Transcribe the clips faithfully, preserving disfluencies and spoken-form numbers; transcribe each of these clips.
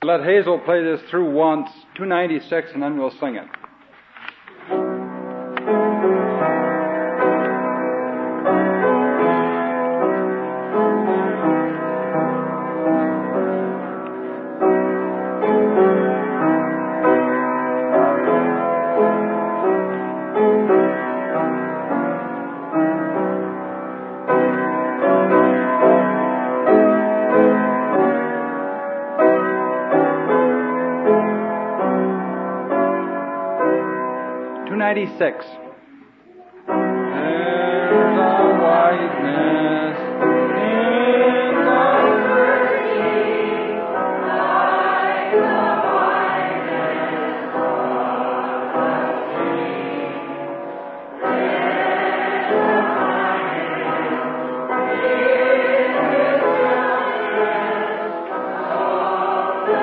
Let Hazel play this through once, two ninety-six, and then we'll sing it. ninety-six. There's a whiteness in the virgin, like the whiteness of the sea. There's a whiteness in his wilderness of the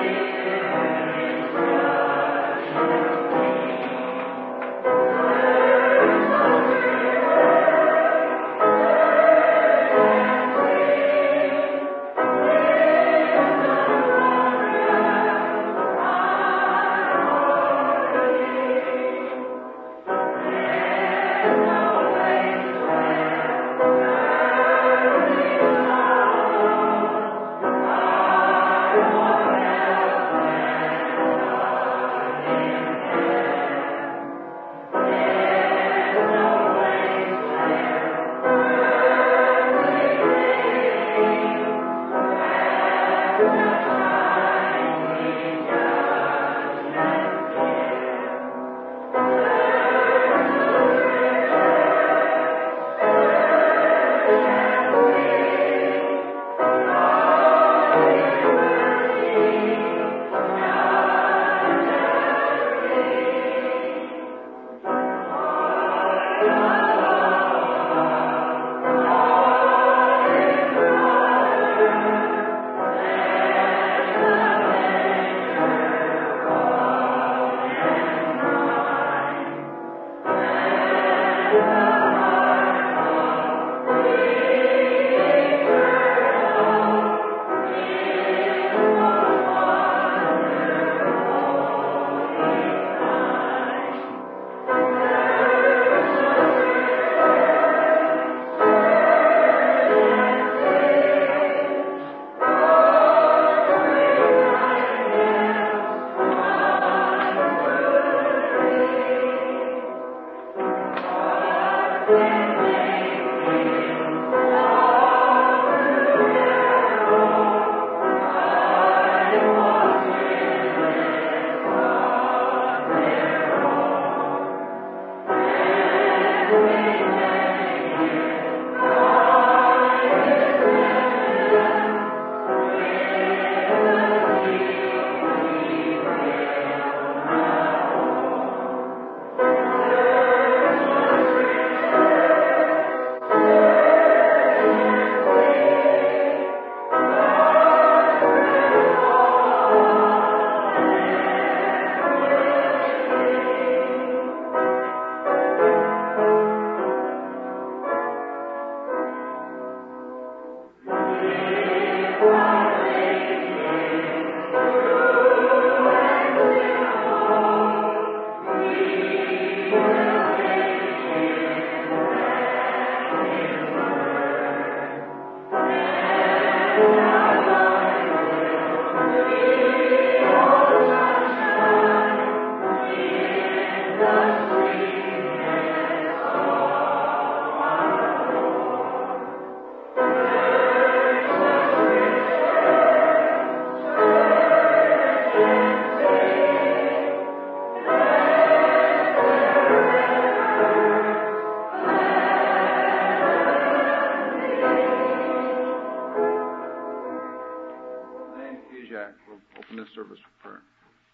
service for prayer.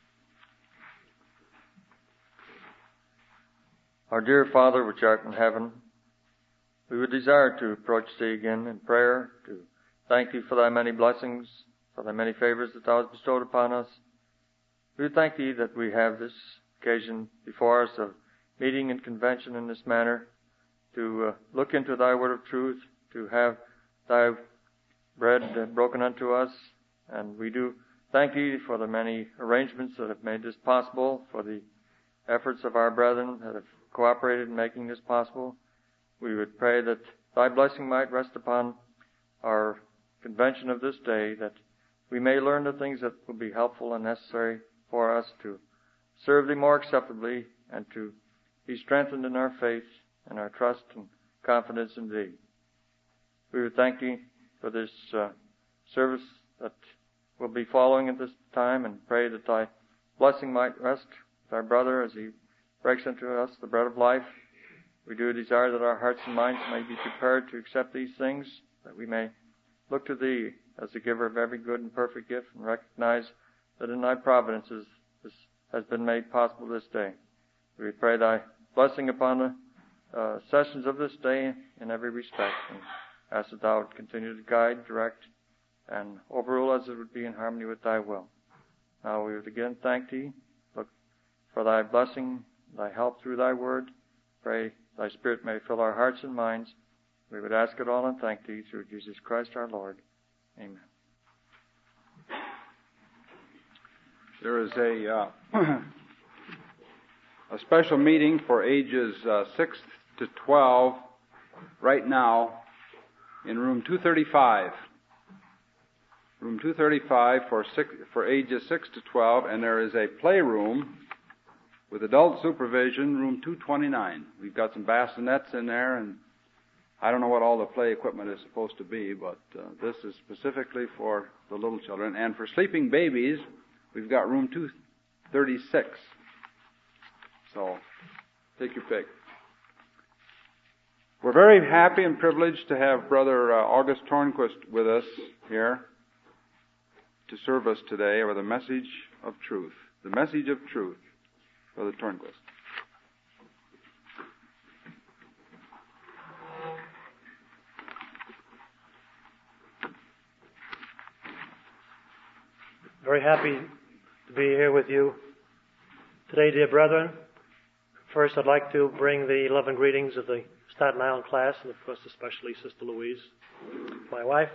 Our dear Father, which art in heaven, we would desire to approach thee again in prayer, to thank thee for thy many blessings, for thy many favors that thou hast bestowed upon us. We would thank thee that we have this occasion before us of meeting in convention in this manner, to uh, look into thy word of truth, to have thy bread uh, broken unto us, and we do thank you for the many arrangements that have made this possible, for the efforts of our brethren that have cooperated in making this possible. We would pray that thy blessing might rest upon our convention of this day, that we may learn the things that will be helpful and necessary for us to serve thee more acceptably and to be strengthened in our faith and our trust and confidence in thee. We would thank thee for this uh, service that will be following at this time, and pray that thy blessing might rest with our brother as he breaks into us the bread of life. We do desire that our hearts and minds may be prepared to accept these things, that we may look to thee as the giver of every good and perfect gift, and recognize that in thy providences this has been made possible this day. We pray thy blessing upon the uh, sessions of this day in every respect, and ask that thou would continue to guide, direct, and overrule as it would be in harmony with thy will. Now we would again thank thee, look for thy blessing, thy help through thy word. Pray thy Spirit may fill our hearts and minds. We would ask it all and thank thee through Jesus Christ our Lord. Amen. There is a uh, a special meeting for ages uh, six to twelve right now in room two thirty-five. Room two thirty-five for six, for ages six to twelve, and there is a playroom with adult supervision, room two twenty-nine. We've got some bassinets in there, and I don't know what all the play equipment is supposed to be, but uh, this is specifically for the little children. And for sleeping babies, we've got room two thirty-six. So, take your pick. We're very happy and privileged to have Brother uh, August Tornquist with us here to serve us today with a message of truth. The message of truth, Brother Tornquist. Very happy to be here with you today, dear brethren. First, I'd like to bring the love and greetings of the Staten Island class, and of course especially Sister Louise, my wife.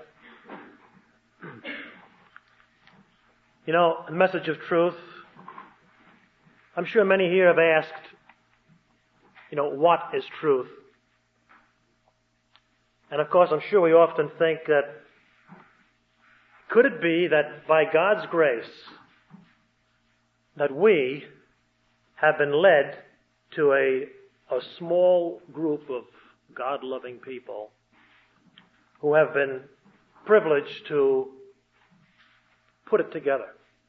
You know, a message of truth. I'm sure many here have asked, you know, what is truth? And of course, I'm sure we often think that, could it be that by God's grace, that we have been led to a, a small group of God-loving people who have been privileged to put it together?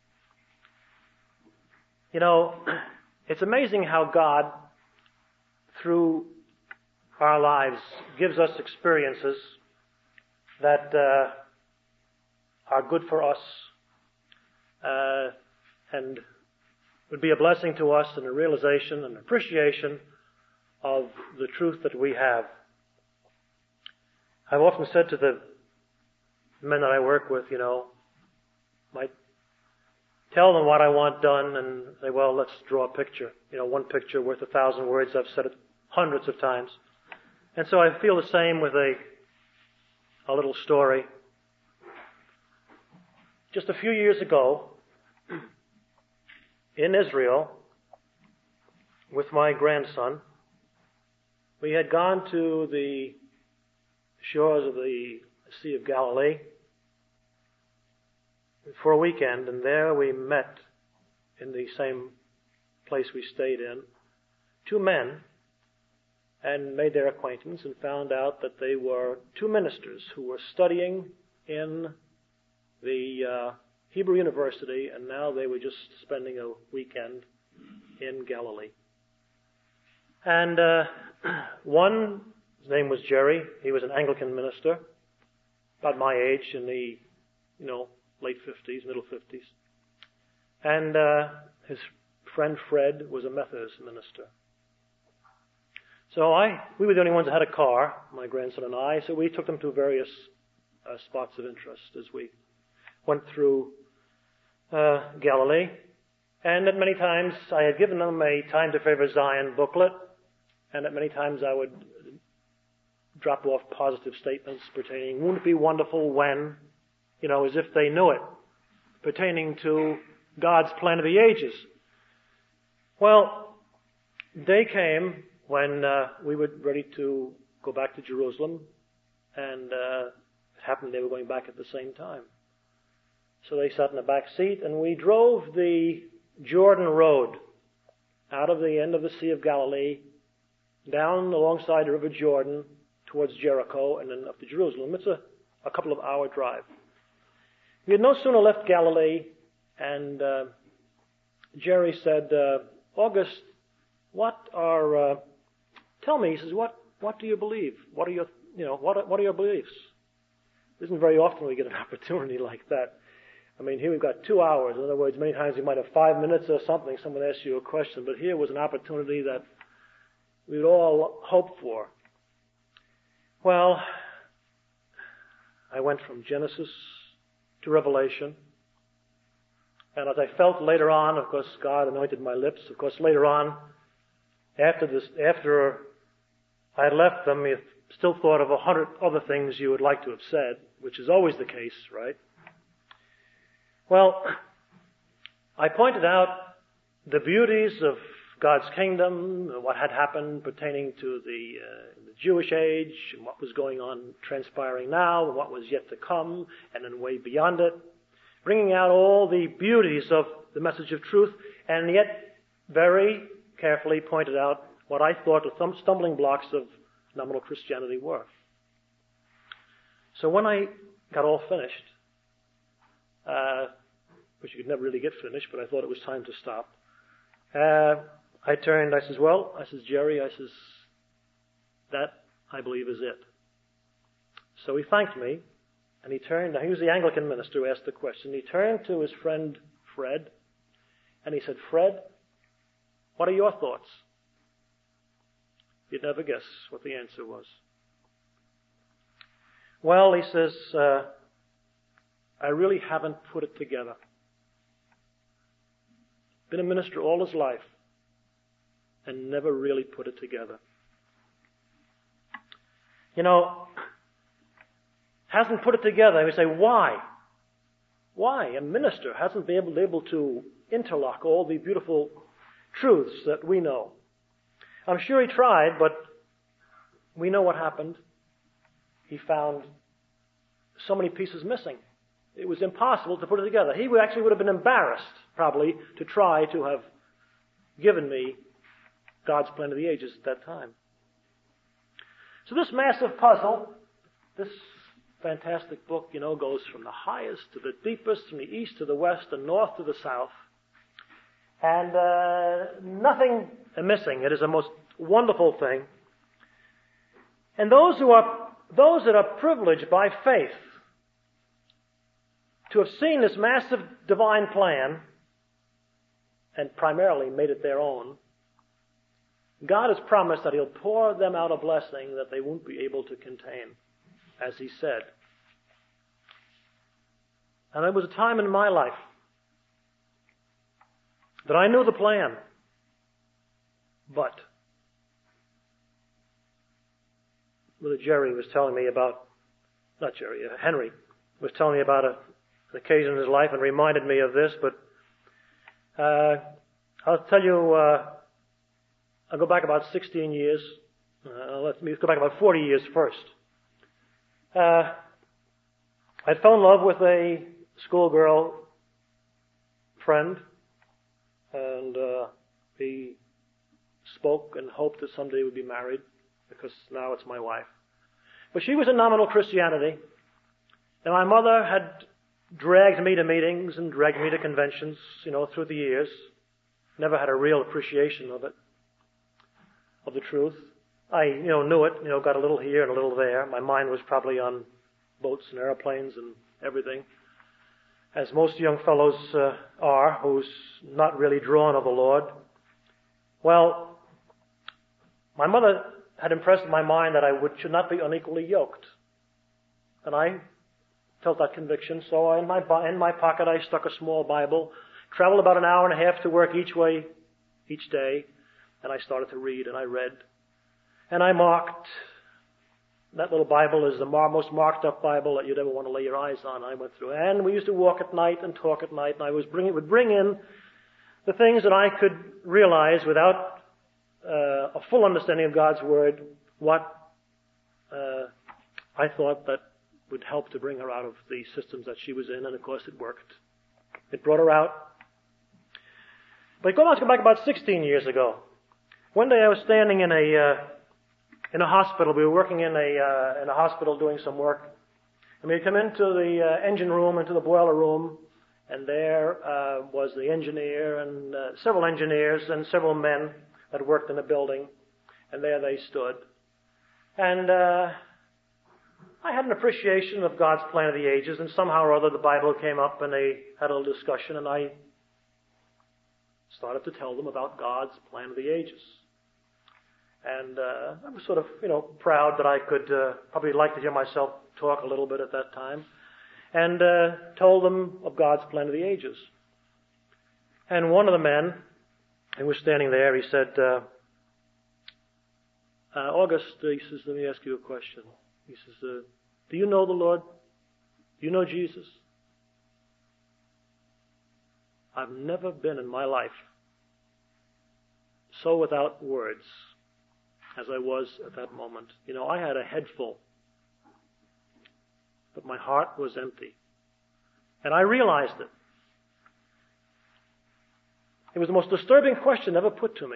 You know, it's amazing how God, through our lives, gives us experiences that uh, are good for us uh, and would be a blessing to us and a realization and appreciation of the truth that we have. I've often said to the men that I work with, you know, might tell them what I want done and say, well, let's draw a picture. You know, one picture worth a thousand words. I've said it hundreds of times. And so I feel the same with a, a little story. Just a few years ago, in Israel, with my grandson, we had gone to the shores of the Sea of Galilee for a weekend, and there we met in the same place we stayed in, two men, and made their acquaintance and found out that they were two ministers who were studying in the uh, Hebrew University, and now they were just spending a weekend in Galilee. And uh, one, his name was Jerry. He was an Anglican minister, about my age, in the, you know, late fifties, middle fifties. And uh, his friend Fred was a Methodist minister. So I, we were the only ones that had a car, my grandson and I, so we took them to various uh, spots of interest as we went through uh, Galilee. And at many times I had given them a Time to Favor Zion booklet, and at many times I would drop off positive statements pertaining, wouldn't it be wonderful when, you know, as if they knew it. pertaining to God's plan of the ages. Well, day came when uh, we were ready to go back to Jerusalem, and uh, it happened they were going back at the same time. So they sat in the back seat, and we drove the Jordan Road out of the end of the Sea of Galilee, down alongside the River Jordan, towards Jericho, and then up to Jerusalem. It's a, a couple of hour drive. We had no sooner left Galilee, and uh, Jerry said, uh, August, what are, uh, tell me, he says, what, what do you believe? What are your, you know, what are, what are your beliefs? It isn't very often we get an opportunity like that. I mean, here we've got two hours. In other words, many times we might have five minutes or something. Someone asks you a question, but here was an opportunity that we'd all hoped for. Well, I went from Genesis to Revelation. And as I felt later on, of course, God anointed my lips. Of course, later on, after this, after I had left them, you still thought of a hundred other things you would like to have said, which is always the case, right? Well, I pointed out the beauties of God's kingdom, what had happened pertaining to the, uh, the Jewish age, and what was going on, transpiring now, and what was yet to come, and then way beyond it, bringing out all the beauties of the message of truth, and yet very carefully pointed out what I thought the stumbling blocks of nominal Christianity were. So when I got all finished, uh, which you could never really get finished, but I thought it was time to stop, uh, I turned, I says, well, I says, Jerry, I says, that, I believe, is it. So he thanked me, and he turned, he was the Anglican minister who asked the question, he turned to his friend Fred, and he said, Fred, what are your thoughts? You'd never guess what the answer was. Well, he says, uh, I really haven't put it together. Been a minister all his life and never really put it together. You know, hasn't put it together. We say, why? Why? A minister hasn't been able, able to interlock all the beautiful truths that we know. I'm sure he tried, but we know what happened. He found so many pieces missing. It was impossible to put it together. He would actually would have been embarrassed, probably, to try to have given me God's plan of the ages at that time. So this massive puzzle, this fantastic book, you know, goes from the highest to the deepest, from the east to the west, and north to the south. And uh, nothing missing. It is a most wonderful thing. And those who are, those that are privileged by faith to have seen this massive divine plan and primarily made it their own, God has promised that He'll pour them out a blessing that they won't be able to contain, as He said. And there was a time in my life that I knew the plan, but Brother Jerry was telling me about, not Jerry, uh, Henry was telling me about a, an occasion in his life and reminded me of this, but uh, I'll tell you, uh, I'll go back about sixteen years. Uh, let me go back about forty years first. Uh, I fell in love with a schoolgirl friend, and uh, we spoke and hoped that someday we'd be married, because now it's my wife. But she was in nominal Christianity, and my mother had dragged me to meetings and dragged me to conventions, you know, through the years. Never had a real appreciation of it, of the truth. I, you know, knew it, you know, got a little here and a little there. My mind was probably on boats and airplanes and everything, as most young fellows uh, are, who's not really drawn of the Lord. Well, my mother had impressed in my mind that I would, should not be unequally yoked. And I felt that conviction, so I, in my in my pocket I stuck a small Bible, traveled about an hour and a half to work each way, each day, and I started to read, and I read. And I marked that little Bible is the mar- most marked up Bible that you'd ever want to lay your eyes on. I went through. And we used to walk at night and talk at night, and I was bring, would bring in the things that I could realize without uh, a full understanding of God's Word, what uh, I thought that would help to bring her out of the systems that she was in, and of course it worked. It brought her out. But go back about sixteen years ago. One day I was standing in a uh, in a hospital. We were working in a uh, in a hospital doing some work, and we come into the uh, engine room, into the boiler room, and there uh, was the engineer and uh, several engineers and several men that worked in the building, and there they stood. And uh, I had an appreciation of God's plan of the ages, and somehow or other the Bible came up, and they had a little discussion, and I started to tell them about God's plan of the ages. And uh, I was sort of, you know, proud that I could uh, probably like to hear myself talk a little bit at that time, and uh, told them of God's plan of the ages. And one of the men who was standing there, he said, uh, uh, August, uh, he says, let me ask you a question. He says, uh, do you know the Lord? Do you know Jesus? I've never been in my life so without words as I was at that moment. You know, I had a head full, but my heart was empty. And I realized it. It was the most disturbing question ever put to me.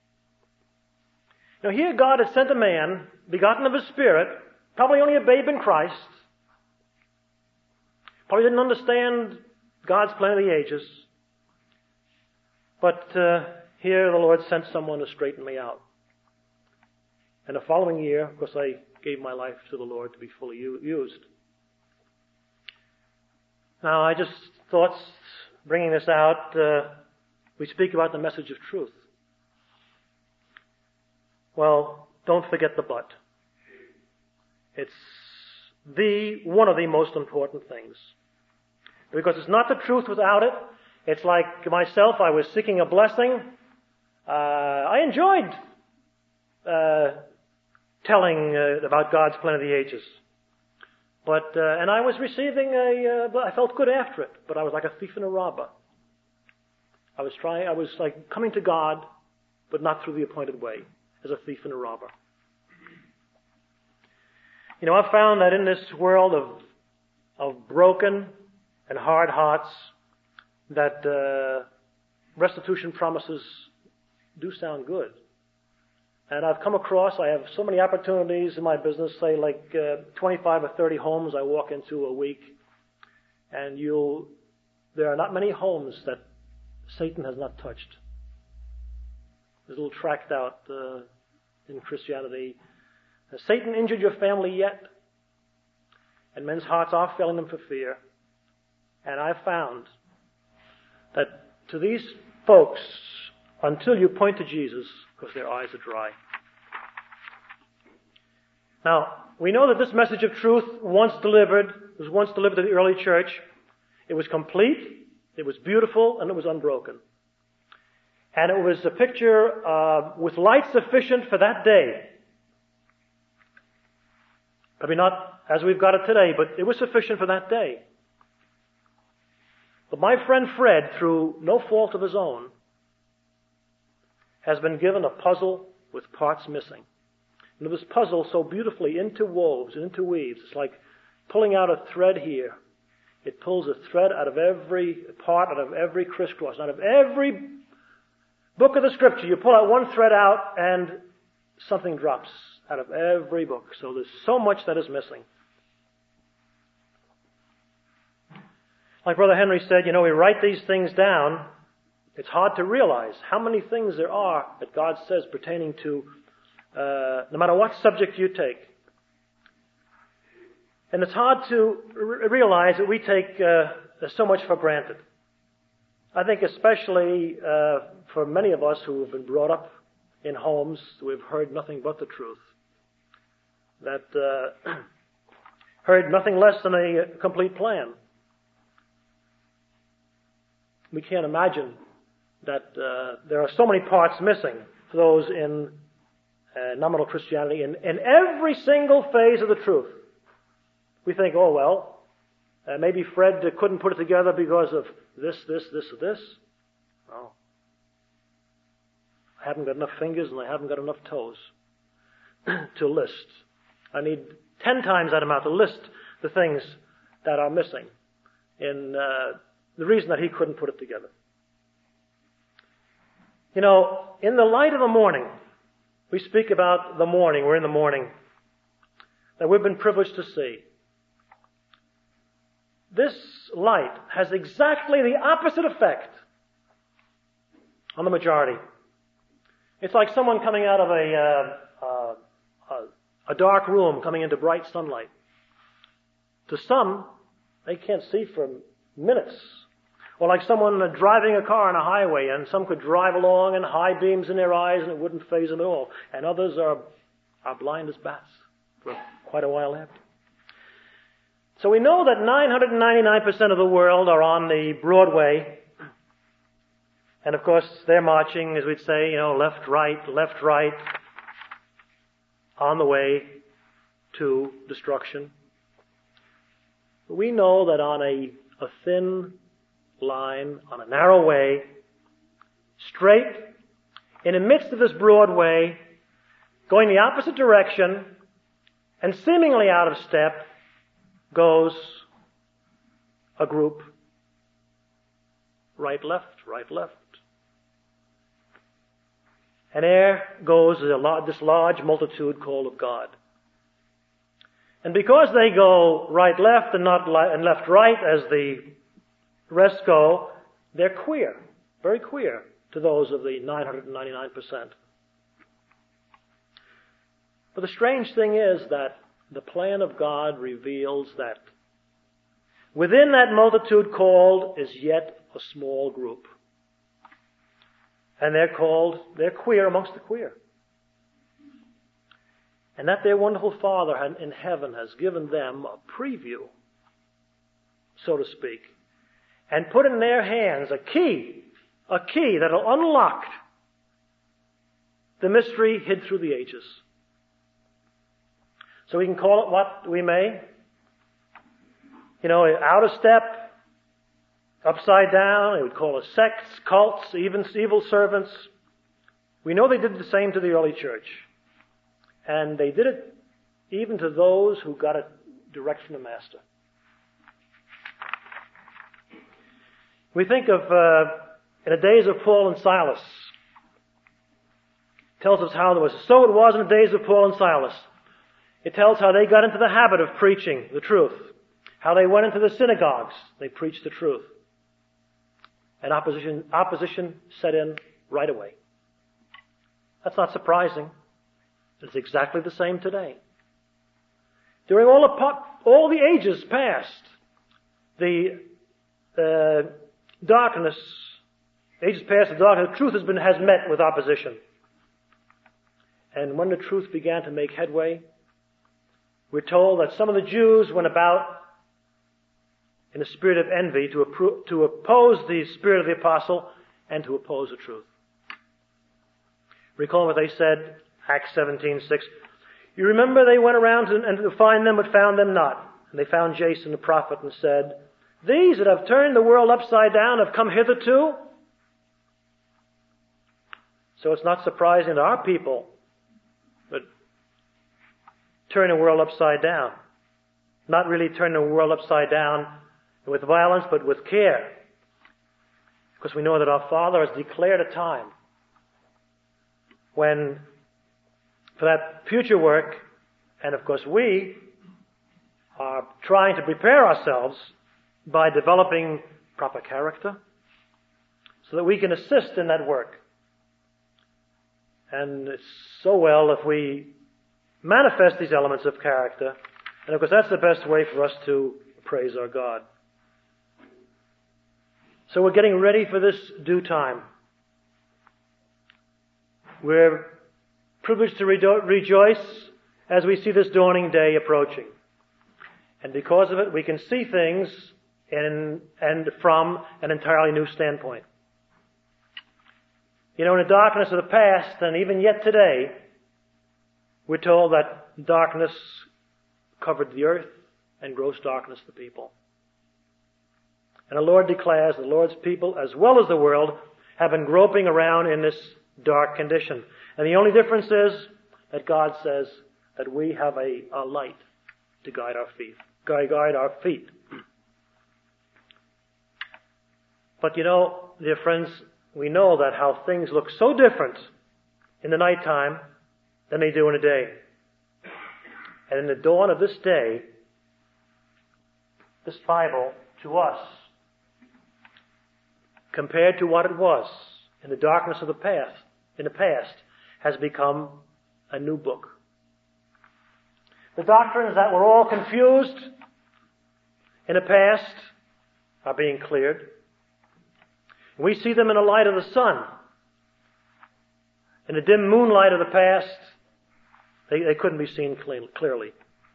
Now here God had sent a man, begotten of His Spirit, probably only a babe in Christ, probably didn't understand God's plan of the ages, but uh, here the Lord sent someone to straighten me out. And the following year, of course, I gave my life to the Lord to be fully used. Now, I just thought, bringing this out, uh, we speak about the message of truth. Well, don't forget the but. It's the, one of the most important things. Because it's not the truth without it. It's like myself, I was seeking a blessing. Uh, I enjoyed uh, telling uh, about God's plan of the ages. But, uh, and I was receiving a, uh, I felt good after it, but I was like a thief and a robber. I was trying, I was like coming to God, but not through the appointed way, as a thief and a robber. You know, I've found that in this world of, of broken and hard hearts, that uh, restitution promises do sound good. And I've come across, I have so many opportunities in my business, say like uh, twenty-five or thirty homes I walk into a week, and you'll, there are not many homes that Satan has not touched. There's a little tract out uh, in Christianity, has Satan injured your family yet? And men's hearts are failing them for fear. And I've found that to these folks, until you point to Jesus, because their eyes are dry. Now, we know that this message of truth, once delivered, was once delivered to the early church. It was complete, it was beautiful, and it was unbroken. And it was a picture uh, with light sufficient for that day. Probably not as we've got it today, but it was sufficient for that day. But my friend Fred, through no fault of his own, has been given a puzzle with parts missing. And it was puzzled so beautifully interwoves and interweaves. It's like pulling out a thread here. It pulls a thread out of every part, out of every crisscross, out of every book of the Scripture. You pull out one thread out and something drops out of every book. So there's so much that is missing. Like Brother Henry said, you know, we write these things down. It's hard to realize how many things there are that God says pertaining to uh, no matter what subject you take. And it's hard to re- realize that we take uh, so much for granted. I think especially uh, for many of us who have been brought up in homes who have heard nothing but the truth, that uh, heard nothing less than a complete plan. We can't imagine that uh, there are so many parts missing for those in uh, nominal Christianity in, in every single phase of the truth. We think, oh, well, uh, maybe Fred uh, couldn't put it together because of this, this, this, or this. No. I haven't got enough fingers and I haven't got enough toes to list. I need ten times that amount to list the things that are missing in uh, the reason that he couldn't put it together. You know, in the light of the morning, we speak about the morning, we're in the morning, that we've been privileged to see. This light has exactly the opposite effect on the majority. It's like someone coming out of a, uh, uh, a, a dark room coming into bright sunlight. To some, they can't see for minutes. Or like someone driving a car on a highway, and some could drive along and high beams in their eyes and it wouldn't faze them at all. And others are, are blind as bats for quite a while after. So we know that nine hundred ninety-nine percent of the world are on the Broadway. And of course, they're marching, as we'd say, you know, left, right, left, right, on the way to destruction. But we know that on a, a thin line, on a narrow way, straight, in the midst of this broad way, going the opposite direction, and seemingly out of step, goes a group, right, left, right, left. And there goes this large multitude called of God. And because they go right, left, and not li- and left, right, as the rest go, they're queer, very queer to those of the nine hundred ninety-nine percent. But the strange thing is that the plan of God reveals that within that multitude called is yet a small group. And they're called, they're queer amongst the queer. And that their wonderful Father in heaven has given them a preview, so to speak, and put in their hands a key, a key that will unlock the mystery hid through the ages. So we can call it what we may. You know, out of step, upside down, they would call it sects, cults, even evil servants. We know they did the same to the early church. And they did it even to those who got it direct from the Master. We think of, uh, in the days of Paul and Silas, it tells us how there was, so it was in the days of Paul and Silas. It tells how they got into the habit of preaching the truth. How they went into the synagogues, they preached the truth. And opposition, opposition set in right away. That's not surprising. It's exactly the same today. During all the, all the ages past, the uh, darkness, ages past, the darkness, the truth has been has met with opposition. And when the truth began to make headway, we're told that some of the Jews went about in a spirit of envy to, appro- to oppose the spirit of the apostle and to oppose the truth. Recall what they said, Acts seventeen six. You remember they went around to, and to find them but found them not. And they found Jason the prophet and said, these that have turned the world upside down have come hither too. So it's not surprising that our people would turn the world upside down. Not really turn the world upside down with violence, but with care. Because we know that our Father has declared a time when, for that future work, and of course we are trying to prepare ourselves by developing proper character so that we can assist in that work. And it's so well if we manifest these elements of character, and of course that's the best way for us to praise our God. So we're getting ready for this due time. We're privileged to rejo- rejoice as we see this dawning day approaching. And because of it, we can see things in, and from an entirely new standpoint. You know, in the darkness of the past, and even yet today, We're told that darkness covered the earth and gross darkness the people. And the Lord declares the Lord's people, as well as the world, have been groping around in this dark condition. And the only difference is that God says that we have a, a light to guide our feet. Guide our feet. But you know, dear friends, we know that how things look so different in the nighttime than they do in the day. And in the dawn of this day, this Bible, to us, compared to what it was in the darkness of the past, in the past, has become a new book. The doctrines that were all confused in the past are being cleared. We see them in the light of the sun. In the dim moonlight of the past, they, they couldn't be seen clearly.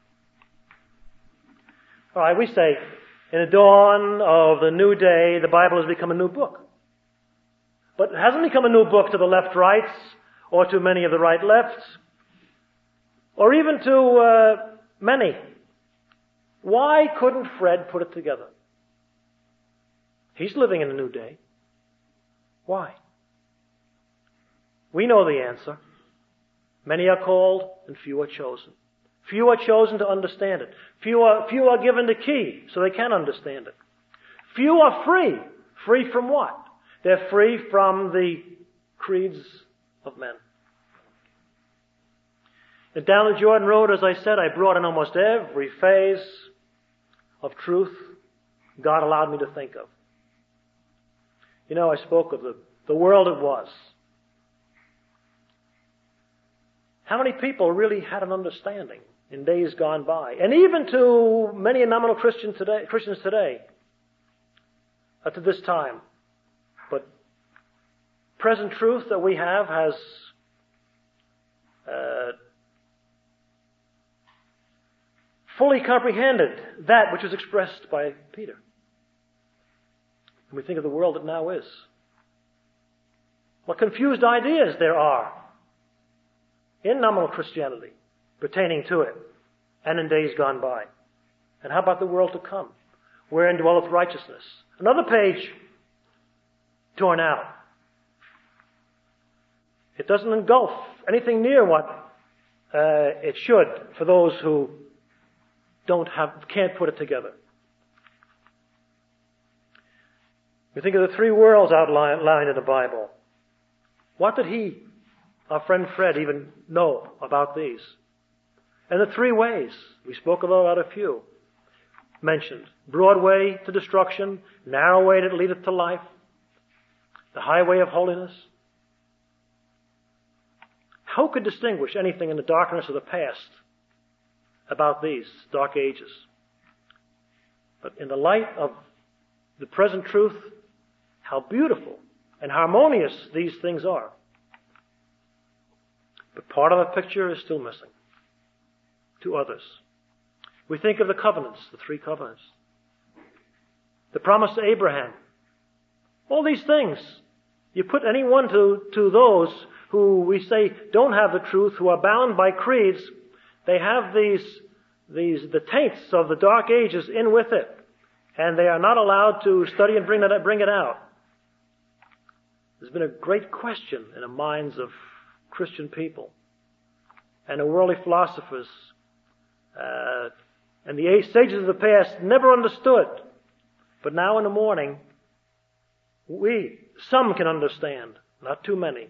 All right, we say, in the dawn of the new day, the Bible has become a new book. But it hasn't become a new book to the left rights, or to many of the right lefts, or even to uh, many. Why couldn't Fred put it together? He's living in a new day. Why? We know the answer. Many are called and few are chosen. Few are chosen to understand it. Few are, few are given the key so they can understand it. Few are free. Free from what? They're free from the creeds of men. And down the Jordan Road, as I said, I brought in almost every phase of truth God allowed me to think of. You know, I spoke of the, the world it was. How many people really had an understanding in days gone by? And even to many a nominal Christian today, Christians today, up to this time. But present truth that we have has uh, fully comprehended that which was expressed by Peter. And we think of the world that now is. What confused ideas there are in nominal Christianity pertaining to it and in days gone by. And how about the world to come, wherein dwelleth righteousness? Another page torn out. It doesn't engulf anything near what uh, it should for those who don't have, can't put it together. We think of the three worlds outlined in the Bible. What did he, our friend Fred, even know about these? And the three ways, we spoke about a few mentioned. Broad way to destruction, narrow way that leadeth to life, the highway of holiness. Who could distinguish anything in the darkness of the past about these dark ages? But in the light of the present truth, how beautiful and harmonious these things are. But part of the picture is still missing to others. We think of the covenants, the three covenants. The promise to Abraham. All these things. You put anyone to, to those who we say don't have the truth, who are bound by creeds, they have these, these, the taints of the dark ages in with it. And they are not allowed to study and bring it, bring it out. There's been a great question in the minds of Christian people and the worldly philosophers. Uh, and the sages of the past never understood. But now in the morning, we, some can understand, not too many.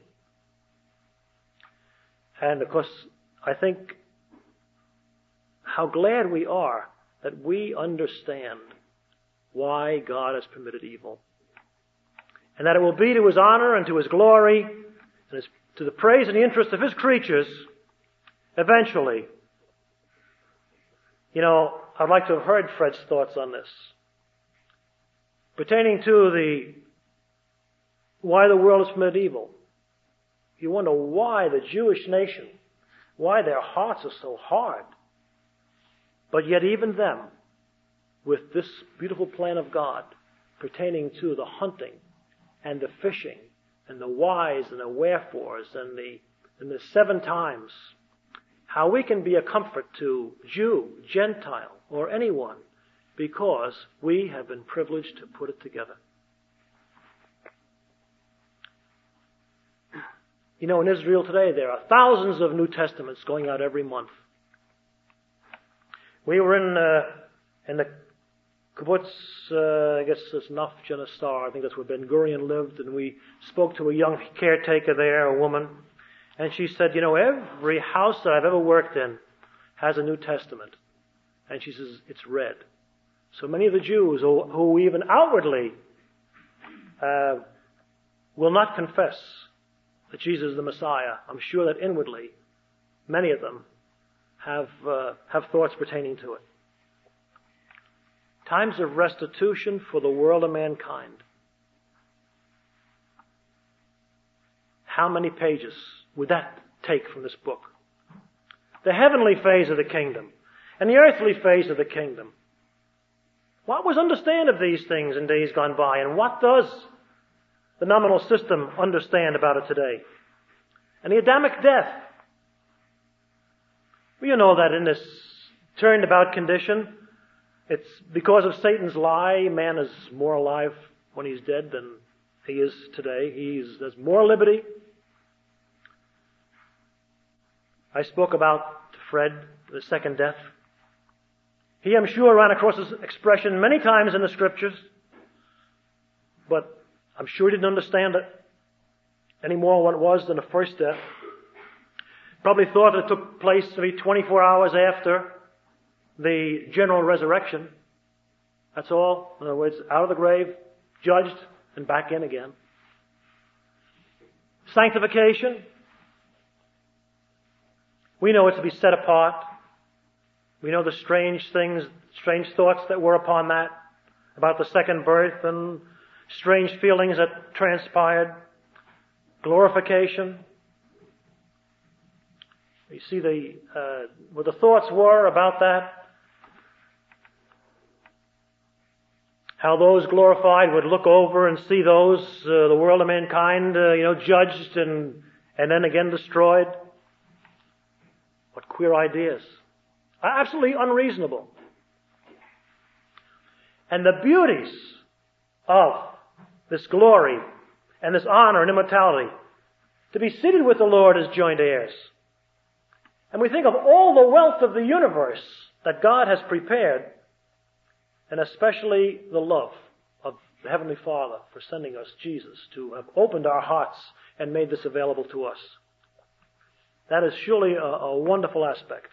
And of course, I think how glad we are that we understand why God has permitted evil. And that it will be to His honor and to His glory and his, to the praise and the interest of His creatures eventually. You know, I'd like to have heard Fred's thoughts on this. Pertaining to the why the world is permitted evil. You wonder why the Jewish nation, why their hearts are so hard. But yet even them, with this beautiful plan of God pertaining to the hunting and the fishing and the whys and the wherefores and the and the seven times, how we can be a comfort to Jew, Gentile, or anyone because we have been privileged to put it together. You know, in Israel today, there are thousands of New Testaments going out every month. We were in uh, in the kibbutz, uh, I guess it's Nafja Star, I think that's where Ben Gurion lived, and we spoke to a young caretaker there, a woman, and she said, you know, every house that I've ever worked in has a New Testament. And she says, it's red. So many of the Jews who, who even outwardly uh, will not confess that Jesus is the Messiah, I'm sure that inwardly, many of them have uh, have thoughts pertaining to it. Times of restitution for the world of mankind. How many pages would that take from this book? The heavenly phase of the kingdom and the earthly phase of the kingdom. What was understand of these things in days gone by, and what does the nominal system understand about it today? And the Adamic death. Well, you know that in this turned about condition, it's because of Satan's lie, man is more alive when he's dead than he is today. He's, there's more liberty. I spoke about Fred, the second death. He, I'm sure, ran across this expression many times in the Scriptures, but I'm sure he didn't understand it any more what it was than the first death. Probably thought it took place maybe twenty-four hours after the general resurrection. That's all. In other words, out of the grave, judged, and back in again. Sanctification. We know it's to be set apart. We know the strange things, strange thoughts that were upon that, about the second birth, and strange feelings that transpired. Glorification. You see the uh, what the thoughts were about that. How those glorified would look over and see those, uh, the world of mankind, uh, you know, judged and and then again destroyed. What queer ideas. Absolutely unreasonable. And the beauties of this glory and this honor and immortality, to be seated with the Lord as joint heirs. And we think of all the wealth of the universe that God has prepared, and especially the love of the Heavenly Father for sending us Jesus to have opened our hearts and made this available to us. That is surely a, a wonderful aspect.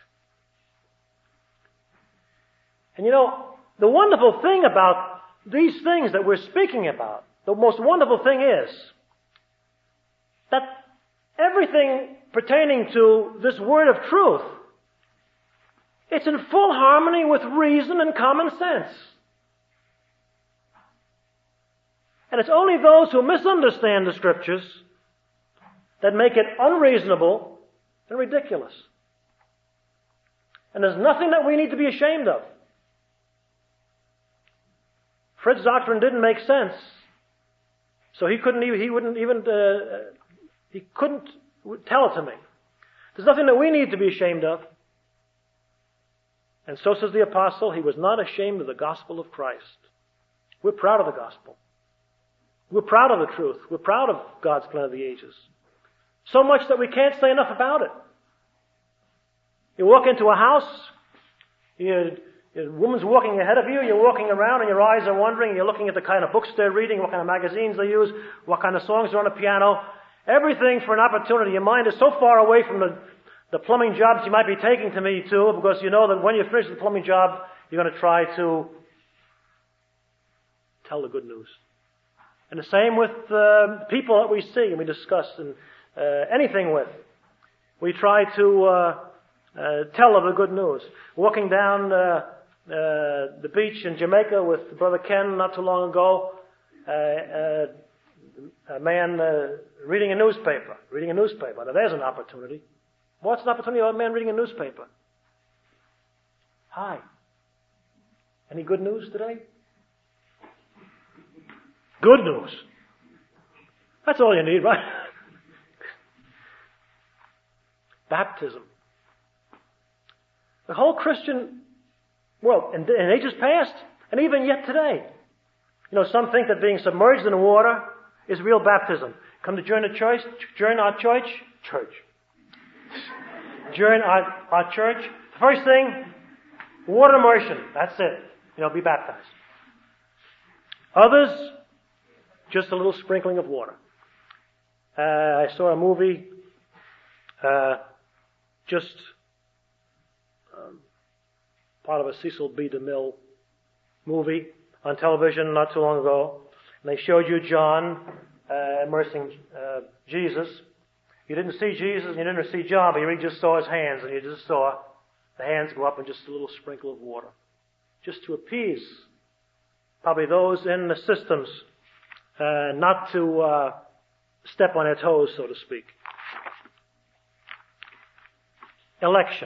And you know, the wonderful thing about these things that we're speaking about, the most wonderful thing is that everything pertaining to this word of truth, it's in full harmony with reason and common sense. And it's only those who misunderstand the Scriptures that make it unreasonable and ridiculous. And there's nothing that we need to be ashamed of. Fred's doctrine didn't make sense, so he couldn't even, he wouldn't even, uh, he couldn't tell it to me. There's nothing that we need to be ashamed of. And so says the apostle, he was not ashamed of the gospel of Christ. We're proud of the gospel. We're proud of the truth. We're proud of God's plan of the ages. So much that we can't say enough about it. You walk into a house, you a woman's walking ahead of you, you're walking around and your eyes are wandering, you're looking at the kind of books they're reading, what kind of magazines they use, what kind of songs are on the piano. Everything for an opportunity. Your mind is so far away from the, the plumbing jobs you might be taking to me too, because you know that when you finish the plumbing job, you're going to try to tell the good news. And the same with uh, people that we see and we discuss and uh, anything with. We try to uh, uh, tell of the good news. Walking down uh, Uh, the beach in Jamaica with Brother Ken not too long ago, uh, uh, a man uh, reading a newspaper, reading a newspaper. Now there's an opportunity. What's an opportunity of a man reading a newspaper? Hi. Any good news today? Good news. That's all you need, right? Baptism. The whole Christian world, in, in ages past, and even yet today. You know, some think that being submerged in the water is real baptism. Come to join the church, join our church, church. Join our, our church. First thing, water immersion. That's it. You know, be baptized. Others, just a little sprinkling of water. Uh, I saw a movie, uh, just um, part of a Cecil B. DeMille movie on television not too long ago. And they showed you John uh, immersing uh, Jesus. You didn't see Jesus and you didn't see John, but you really just saw his hands, and you just saw the hands go up and just a little sprinkle of water. Just to appease probably those in the systems, uh, not to uh, step on their toes, so to speak. Election.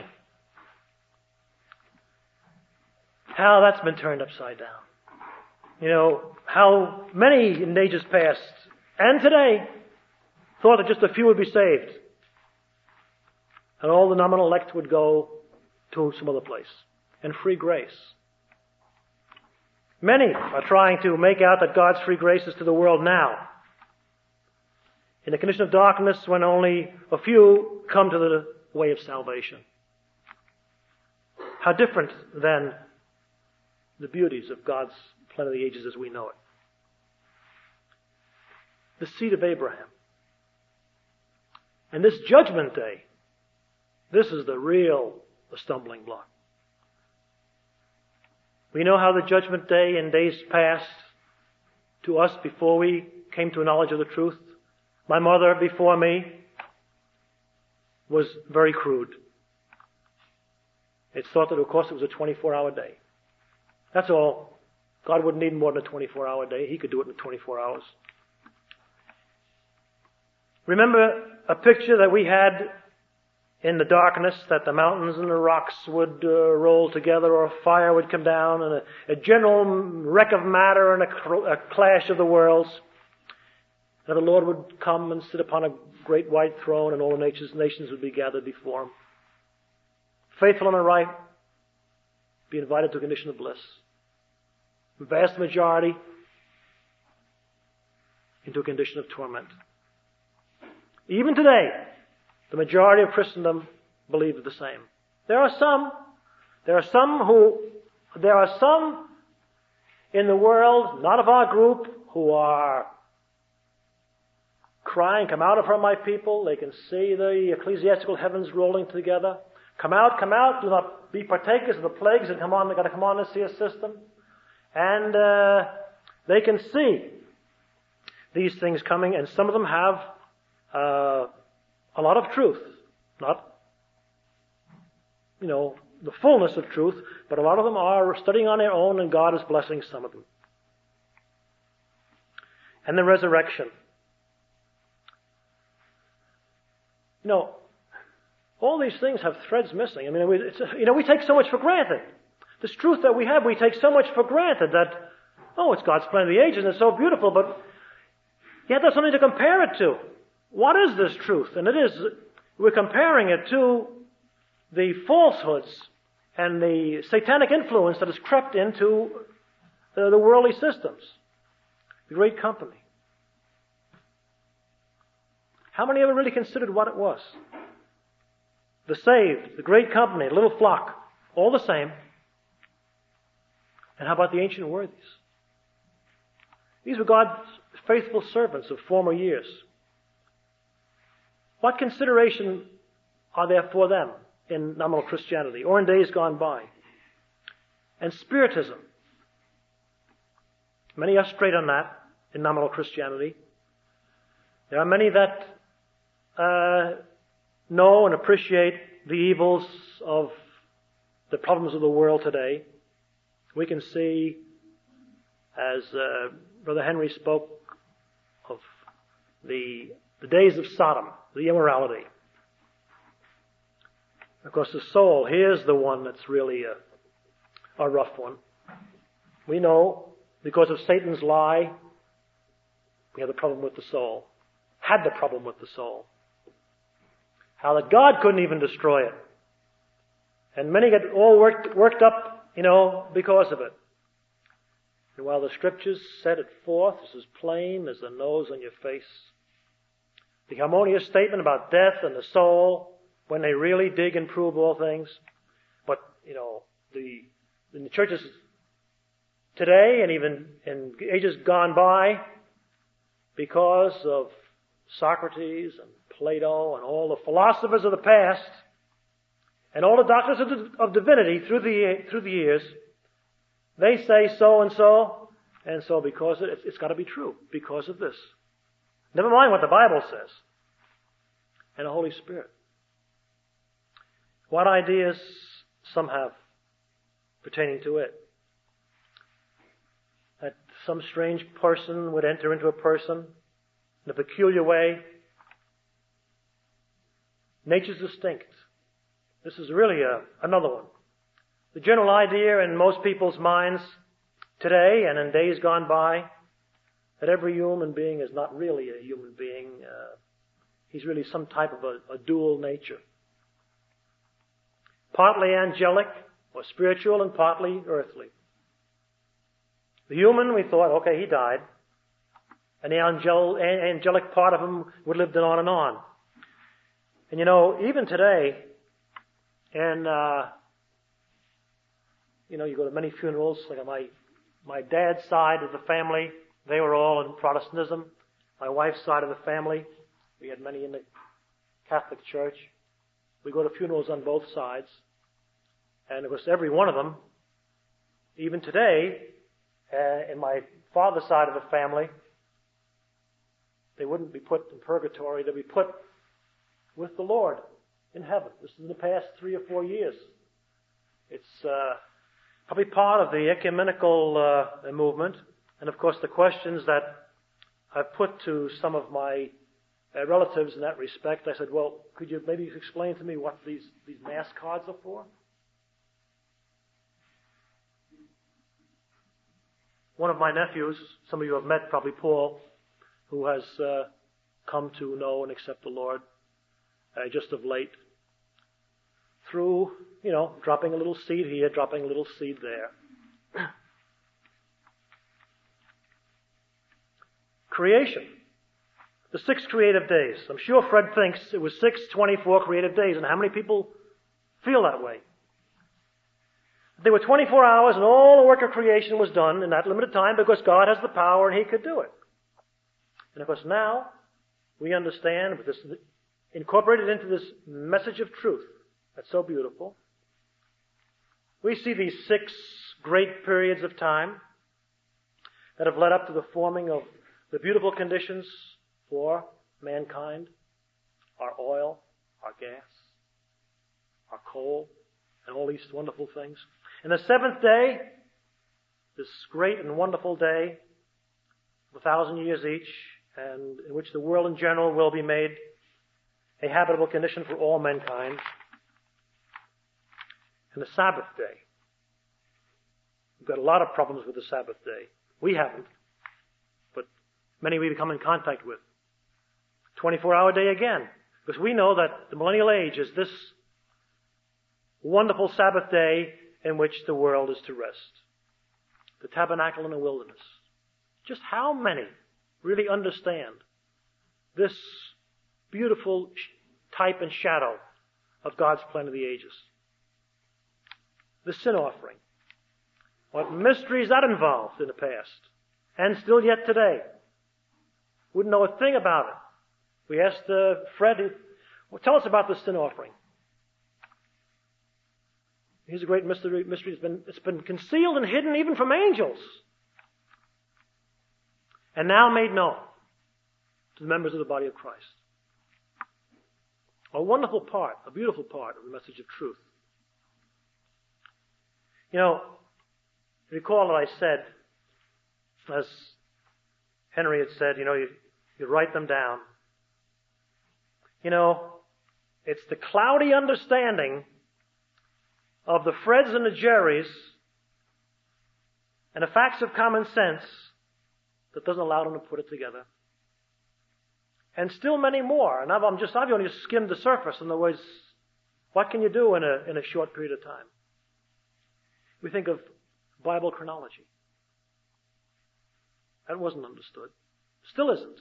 How that's been turned upside down. You know, how many in ages past and today thought that just a few would be saved. And all the nominal elect would go to some other place. And free grace. Many are trying to make out that God's free grace is to the world now. In the condition of darkness, when only a few come to the way of salvation. How different than the beauties of God's plan of the ages as we know it. The seed of Abraham. And this judgment day, this is the real the stumbling block. We know how the judgment day in days past to us before we came to a knowledge of the truth. My mother before me was very crude. It's thought that of course it was a twenty-four hour day. That's all. God wouldn't need more than a twenty-four hour day. He could do it in twenty-four hours. Remember a picture that we had in the darkness, that the mountains and the rocks would uh, roll together, or a fire would come down, and a, a general wreck of matter and a, cr- a clash of the worlds. And the Lord would come and sit upon a great white throne, and all the nations, nations would be gathered before Him. Faithful and right, be invited to a condition of bliss. The vast majority into a condition of torment. Even today, the majority of Christendom believe the same. There are some, there are some who, there are some in the world, not of our group, who are crying, "Come out of her, my people." They can see the ecclesiastical heavens rolling together. Come out, come out, do not be partakers of the plagues that come on, they've got to come on and see a system. And uh, they can see these things coming, and some of them have uh, a lot of truth. Not, you know, the fullness of truth, but a lot of them are studying on their own, and God is blessing some of them. And the resurrection. You know, all these things have threads missing. I mean, it's, you know, we take so much for granted. This truth that we have, we take so much for granted that, oh, it's God's plan of the ages and it's so beautiful, but yet there's something to compare it to. What is this truth? And it is, we're comparing it to the falsehoods and the satanic influence that has crept into the, the worldly systems. The great company. How many ever really considered what it was? The saved, the great company, the little flock, all the same. And how about the ancient worthies? These were God's faithful servants of former years. What consideration are there for them in nominal Christianity or in days gone by? And Spiritism. Many are straight on that in nominal Christianity. There are many that uh, know and appreciate the evils of the problems of the world today. We can see, as uh, Brother Henry spoke of the, the days of Sodom, the immorality. Of course, the soul, here's the one that's really a, a rough one. We know, because of Satan's lie, we have the problem with the soul. Had the problem with the soul. How that God couldn't even destroy it. And many get all worked, worked up, you know, because of it. And while the Scriptures set it forth as plain as the nose on your face, the harmonious statement about death and the soul, when they really dig and prove all things. But, you know, the in the churches today and even in ages gone by, because of Socrates and Plato and all the philosophers of the past and all the doctors of, of divinity through the through the years, they say so and so, and so because it, it's got to be true because of this. Never mind what the Bible says and the Holy Spirit. What ideas some have pertaining to it. That some strange person would enter into a person in a peculiar way. Nature's distinct. This is really a, another one. The general idea in most people's minds today and in days gone by that every human being is not really a human being. Uh, he's really some type of a, a dual nature. Partly angelic or spiritual and partly earthly. The human, we thought, okay, he died. And the angel, angelic part of him would live on and on. And you know, even today, and uh, you know, you go to many funerals, like my my dad's side of the family, they were all in Protestantism. My wife's side of the family, we had many in the Catholic Church. We go to funerals on both sides. And of course, every one of them, even today, uh, in my father's side of the family, they wouldn't be put in purgatory. They'd be put with the Lord in heaven. This is in the past three or four years. It's uh, probably part of the ecumenical uh, movement. And of course, the questions that I've put to some of my uh, relatives in that respect, I said, well, could you maybe explain to me what these, these mass cards are for? One of my nephews, some of you have met probably Paul, who has uh, come to know and accept the Lord uh, just of late through, you know, dropping a little seed here, dropping a little seed there. Creation. The six creative days. I'm sure Fred thinks it was six twenty-four creative days, and how many people feel that way? There were twenty-four hours and all the work of creation was done in that limited time because God has the power and He could do it. And of course now we understand with this incorporated into this message of truth that's so beautiful. We see these six great periods of time that have led up to the forming of the beautiful conditions for mankind, our oil, our gas, our coal, and all these wonderful things. And the seventh day, this great and wonderful day, a thousand years each, and in which the world in general will be made a habitable condition for all mankind. And the Sabbath day. We've got a lot of problems with the Sabbath day. We haven't, but many we come in contact with. twenty-four hour day again, because we know that the millennial age is this wonderful Sabbath day in which the world is to rest. The tabernacle in the wilderness. Just how many really understand this beautiful type and shadow of God's plan of the ages? The sin offering. What mysteries that involved in the past, and still yet today. Wouldn't know a thing about it. We asked uh, Fred, well, tell us about the sin offering. Here's a great mystery. mystery. It's been, it's been concealed and hidden even from angels. And now made known to the members of the body of Christ. A wonderful part, a beautiful part of the message of truth. You know, recall that I said, as Henry had said, you know, you, you write them down. You know, it's the cloudy understanding of the Freds and the Jerrys and the facts of common sense that doesn't allow them to put it together. And still many more. And I've, I'm just, I've only skimmed the surface. In other words, What can you do in a, in a short period of time? We think of Bible chronology. That wasn't understood. Still isn't.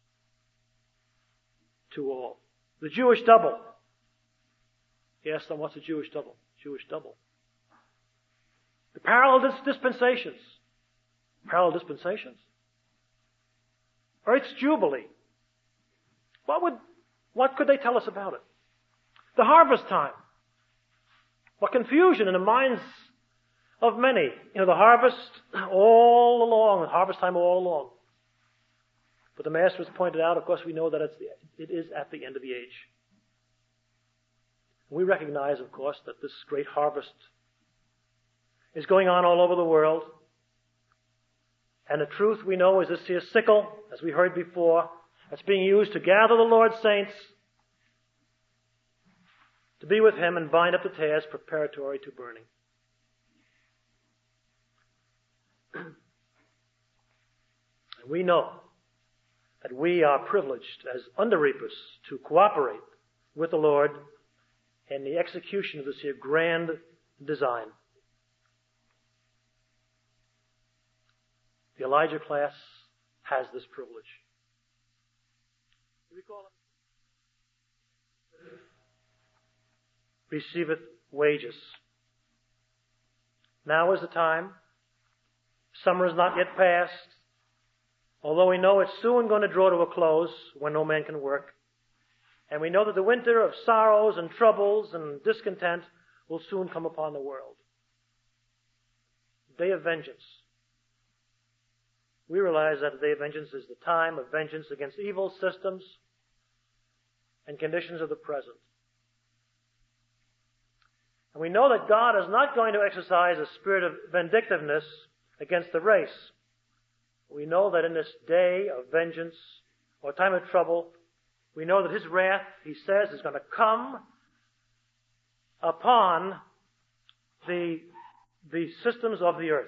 To all. The Jewish double. You ask them, what's a Jewish double? Jewish double. The parallel dis- dispensations. Parallel dispensations. Earth's Jubilee. What would, what could they tell us about it? The harvest time. What confusion in the minds of many. You know, the harvest all along, the harvest time all along. But the Master has pointed out, of course, we know that it's the, it is at the end of the age. We recognize, of course, that this great harvest is going on all over the world. And the truth we know is this here sickle, as we heard before, that's being used to gather the Lord's saints to be with Him and bind up the tares preparatory to burning. And we know that we are privileged as under-reapers to cooperate with the Lord in the execution of this here grand design. The Elijah class has this privilege. Recall it. Receiveth wages. Now is the time. Summer is not yet past. Although we know it's soon going to draw to a close when no man can work. And we know that the winter of sorrows and troubles and discontent will soon come upon the world. Day of vengeance. We realize that the day of vengeance is the time of vengeance against evil systems and conditions of the present. And we know that God is not going to exercise a spirit of vindictiveness against the race. We know that in this day of vengeance or time of trouble, we know that His wrath, He says, is going to come upon the, the systems of the earth,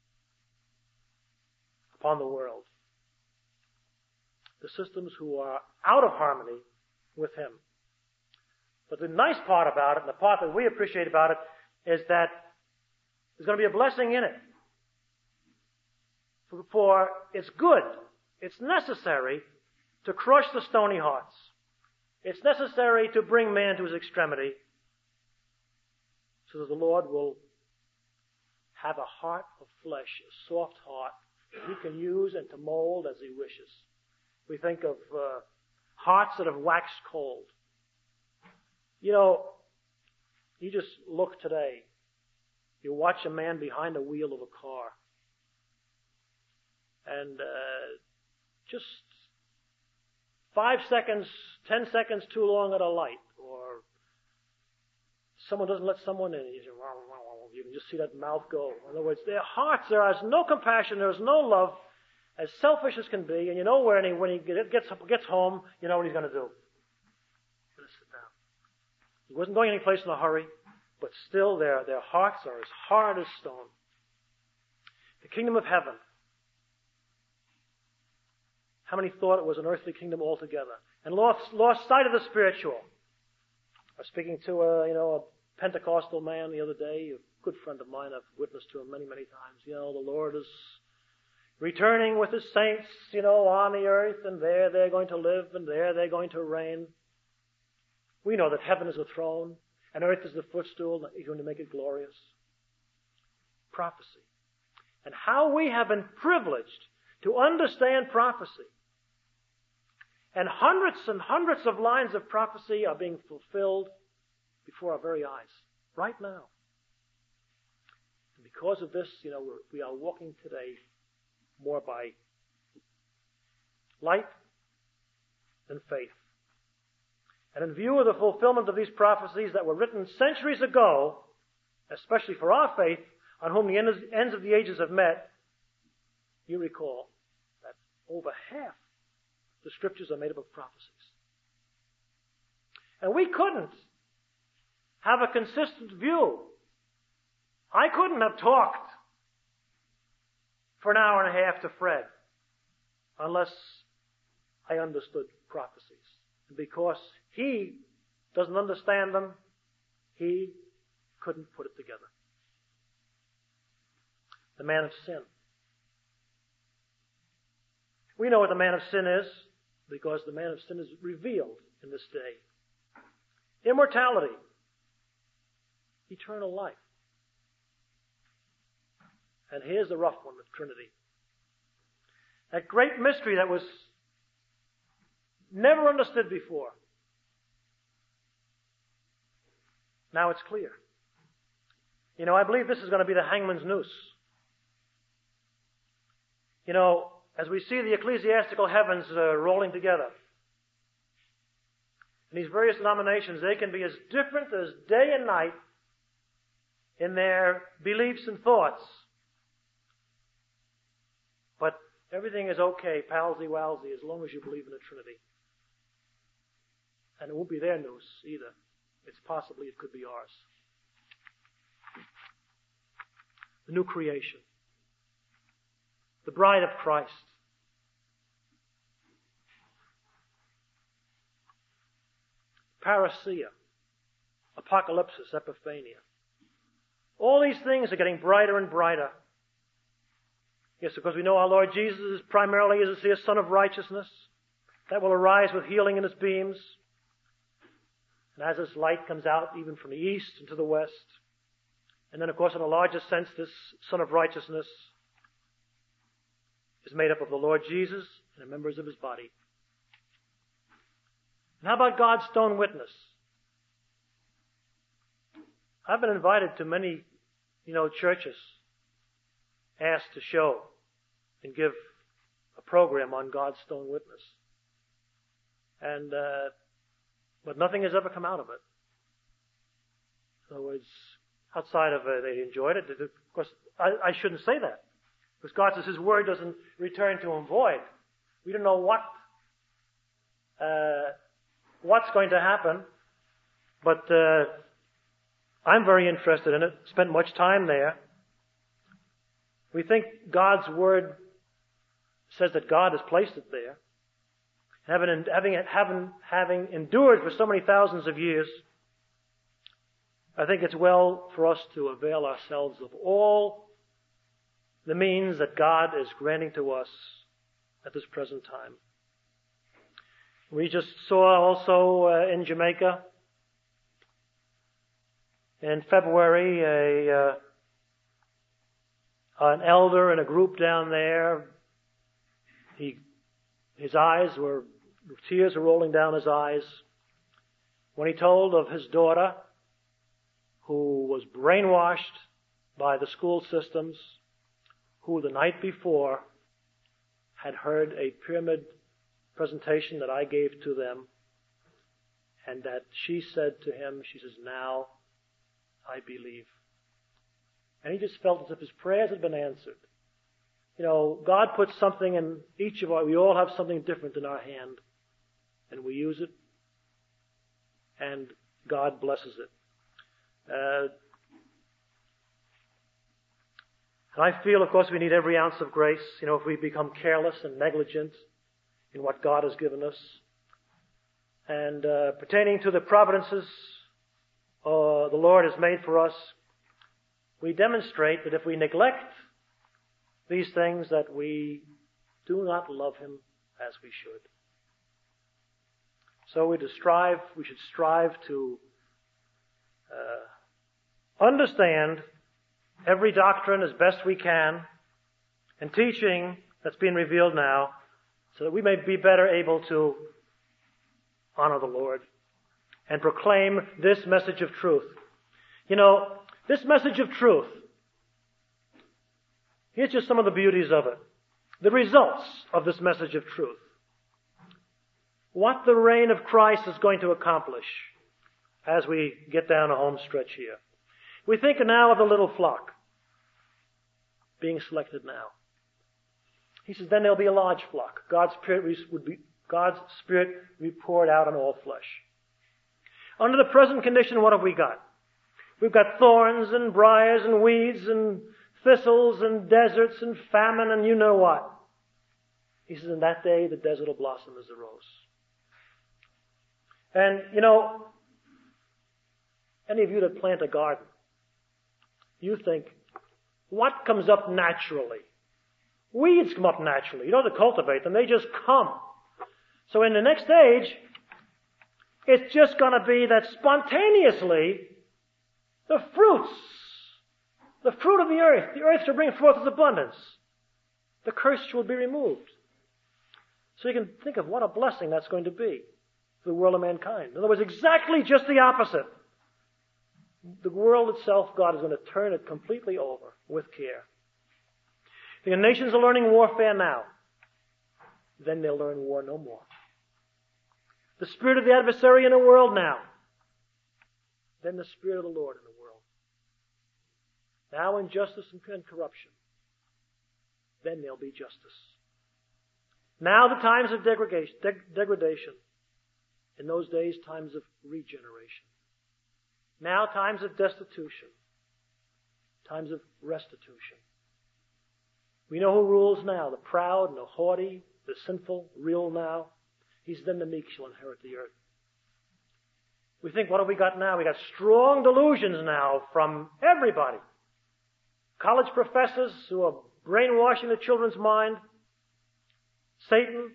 upon the world. The systems who are out of harmony with Him. But the nice part about it, and the part that we appreciate about it, is that there's going to be a blessing in it. For, for it's good, it's necessary to crush the stony hearts. It's necessary to bring man to his extremity so that the Lord will have a heart of flesh, a soft heart, that He can use and to mold as He wishes. We think of uh, hearts that have waxed cold. You know, you just look today. You watch a man behind the wheel of a car. And uh, just five seconds, ten seconds too long at a light. Or someone doesn't let someone in. You, say, wow, wow, wow. You can just see that mouth go. In other words, their hearts, there is no compassion, there is no love, as selfish as can be. And you know where, when he gets, gets home, you know what he's going to do. He's going to sit down. He wasn't going any place in a hurry, but still their, their hearts are as hard as stone. The kingdom of heaven. How many thought it was an earthly kingdom altogether? And lost, lost sight of the spiritual. I was speaking to a, you know, a Pentecostal man the other day, a good friend of mine. I've witnessed to him many, many times. You know, the Lord is returning with His saints, you know, on the earth, and there they're going to live, and there they're going to reign. We know that heaven is the throne, and earth is the footstool, and He's going to make it glorious. Prophecy. And how we have been privileged to understand prophecy. And hundreds and hundreds of lines of prophecy are being fulfilled before our very eyes, right now. And because of this, you know, we're, we are walking today more by light than faith. And in view of the fulfillment of these prophecies that were written centuries ago, especially for our faith, on whom the ends of the ages have met, you recall that over half the Scriptures are made up of prophecies. And we couldn't have a consistent view. I couldn't have talked for an hour and a half to Fred unless I understood prophecies. And because he doesn't understand them, he couldn't put it together. The man of sin. We know what the man of sin is because the man of sin is revealed in this day. Immortality. Eternal life. And here's the rough one, the Trinity. That great mystery that was never understood before. Now it's clear. You know, I believe this is going to be the hangman's noose. You know, as we see the ecclesiastical heavens uh, rolling together, in these various denominations, they can be as different as day and night in their beliefs and thoughts. But everything is okay, palsy-walsy, as long as you believe in the Trinity. And it won't be their noose either. It's possibly, it could be ours. The new creation. The bride of Christ. Parousia. Apocalypsis, Epiphania. All these things are getting brighter and brighter. Yes, because we know our Lord Jesus is primarily is the Son of righteousness. That will arise with healing in His beams. And as this light comes out even from the east into the west. And then, of course, in a larger sense, this Son of righteousness is made up of the Lord Jesus and the members of His body. And how about God's stone witness? I've been invited to many, you know, churches asked to show and give a program on God's stone witness. And, uh, but nothing has ever come out of it. In other words, outside of uh, they enjoyed it. Of course, I, I shouldn't say that. Because God says His word doesn't return to Him void. We don't know what, uh, what's going to happen. But, uh, I'm very interested in it. Spent much time there. We think God's word says that God has placed it there. Having, having, having, having endured for so many thousands of years, I think it's well for us to avail ourselves of all the means that God is granting to us at this present time. We just saw also uh, in Jamaica in February a uh, an elder in a group down there. He his eyes were tears were rolling down his eyes when he told of his daughter who was brainwashed by the school systems, who the night before had heard a pyramid presentation that I gave to them, and that she said to him, she says, "Now I believe." And he just felt as if his prayers had been answered. You know, God puts something in each of our, we all have something different in our hand, and we use it, and God blesses it. Uh, and I feel, of course, we need every ounce of grace. You know, if we become careless and negligent in what God has given us. And uh, pertaining to the providences uh, the Lord has made for us, we demonstrate that if we neglect these things, that we do not love Him as we should. So we, to strive, we should strive to uh, understand every doctrine as best we can and teaching that's being revealed now, so that we may be better able to honor the Lord and proclaim this message of truth. You know, this message of truth, here's just some of the beauties of it. The results of this message of truth. What the reign of Christ is going to accomplish as we get down a home stretch here. We think now of the little flock being selected now. He says, then there'll be a large flock. God's Spirit would be, God's Spirit will be poured out on all flesh. Under the present condition, what have we got? We've got thorns and briars and weeds and thistles and deserts and famine and you know what. He says, in that day, the desert will blossom as a rose. And, you know, Any of you that plant a garden, you think, what comes up naturally? Weeds come up naturally. You don't have to cultivate them. They just come. So in the next age, it's just going to be that spontaneously the fruits, the fruit of the earth, the earth shall bring forth its abundance. The curse will be removed. So you can think of what a blessing that's going to be for the world of mankind. In other words, exactly just the opposite. The world itself, God is going to turn it completely over with care. The nations are learning warfare now. Then they'll learn war no more. The spirit of the adversary in the world now. Then the spirit of the Lord in the world. Now injustice and corruption. Then there'll be justice. Now the times of degradation, deg- degradation. In those days, times of regeneration. Now times of destitution. Times of restitution. We know who rules now. The proud and the haughty, the sinful rule now. He says, then the meek shall inherit the earth. We think, what have we got now? We got strong delusions now from everybody. College professors who are brainwashing the children's mind. Satan.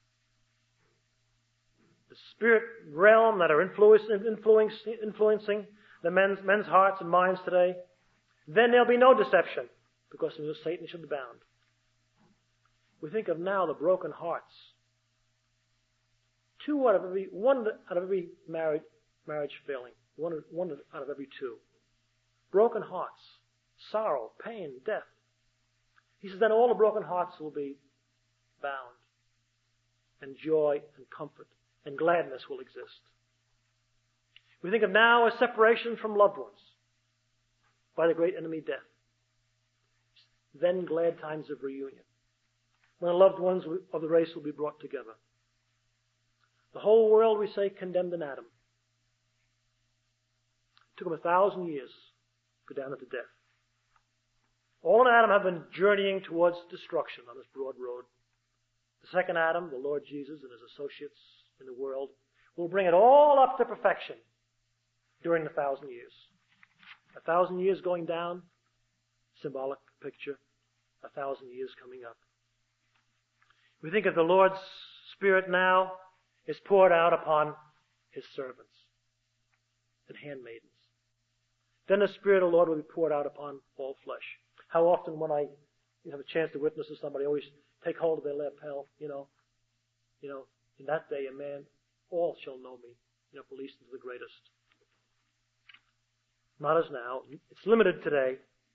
The spirit realm that are influencing, influencing the men's, men's hearts and minds today. Then there'll be no deception, because Satan shall be bound. We think of now the broken hearts. Two out of every, one out of every married, marriage failing. One, one out of every two. Broken hearts. Sorrow, pain, death. He says, then all the broken hearts will be bound. And joy and comfort and gladness will exist. We think of now a separation from loved ones by the great enemy death. Then glad times of reunion, when the loved ones of the race will be brought together. The whole world, we say, condemned in Adam. It took them a thousand years to go down into death. All in Adam have been journeying towards destruction on this broad road. The second Adam, the Lord Jesus and his associates in the world, will bring it all up to perfection during the thousand years. A thousand years going down, symbolic picture, a thousand years coming up. We think of the Lord's Spirit now is poured out upon his servants and handmaidens. Then the Spirit of the Lord will be poured out upon all flesh. How often when I have a chance to witness to somebody, I always take hold of their lapel, you know, you know, in that day a man, all shall know me, you know, from least to the greatest. Not as now. It's limited today.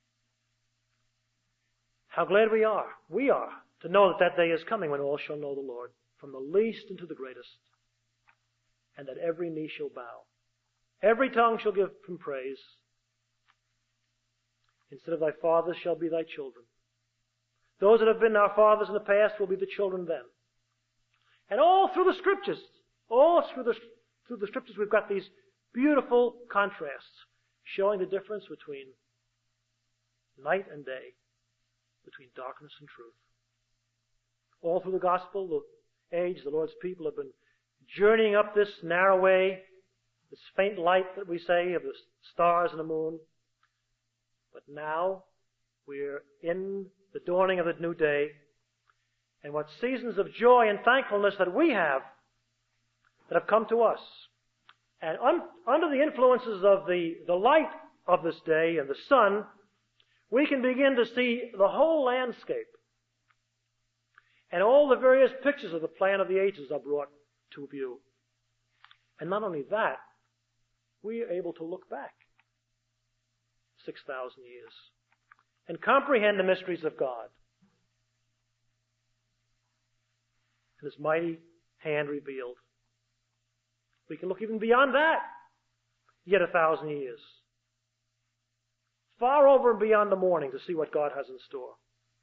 How glad we are, we are, to know that that day is coming when all shall know the Lord, from the least into the greatest, and that every knee shall bow. Every tongue shall give him praise. Instead of thy fathers shall be thy children. Those that have been our fathers in the past will be the children then. And all through the Scriptures, all through the, through the Scriptures we've got these beautiful contrasts showing the difference between night and day, between darkness and truth. All through the gospel, the age, the Lord's people have been journeying up this narrow way, this faint light that we say of the stars and the moon. But now we're in the dawning of the new day, and what seasons of joy and thankfulness that we have that have come to us. And un, under the influences of the, the light of this day and the sun, we can begin to see the whole landscape. And all the various pictures of the plan of the ages are brought to view. And not only that, we are able to look back six thousand years and comprehend the mysteries of God and His mighty hand revealed. We can look even beyond that, yet a thousand years. Far over and beyond the morning to see what God has in store.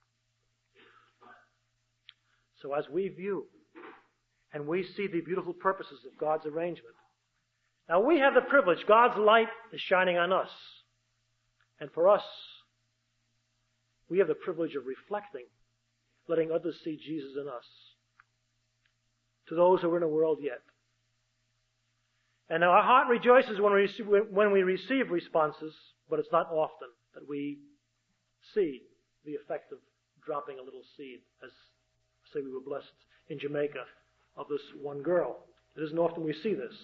So as we view and we see the beautiful purposes of God's arrangement, now we have the privilege, God's light is shining on us. And for us, we have the privilege of reflecting, letting others see Jesus in us. To those who are in the world yet. And our heart rejoices when we, receive, when we receive responses, but it's not often that we see the effect of dropping a little seed, as, say, we were blessed in Jamaica of this one girl. It isn't often we see this.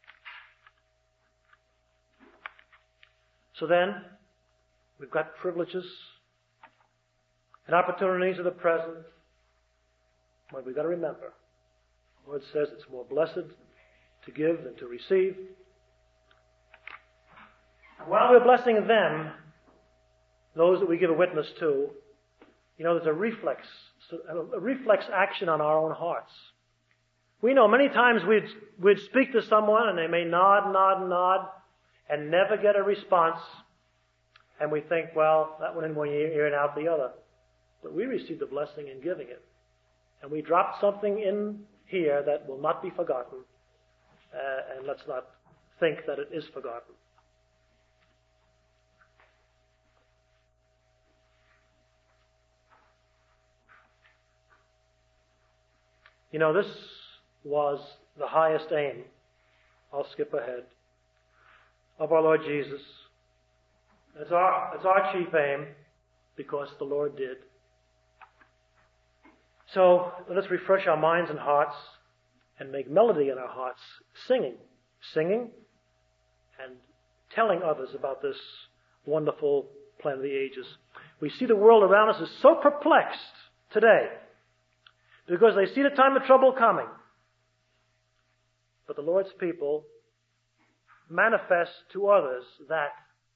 So then, we've got privileges and opportunities of the present, but we've got to remember, the Lord says it's more blessed to give than to receive. While we're blessing them, those that we give a witness to, you know, there's a reflex, a reflex action on our own hearts. We know many times we'd, we'd speak to someone and they may nod, nod, nod, and never get a response. And we think, well, that went in one ear and out the other. But we received the blessing in giving it. And we dropped something in here that will not be forgotten. Uh, and let's not think that it is forgotten. You know, this was the highest aim, I'll skip ahead, of our Lord Jesus. It's our, it's our chief aim because the Lord did. So let us refresh our minds and hearts and make melody in our hearts, singing, singing and telling others about this wonderful plan of the ages. We see the world around us is so perplexed today because they see the time of trouble coming. But the Lord's people manifest to others that.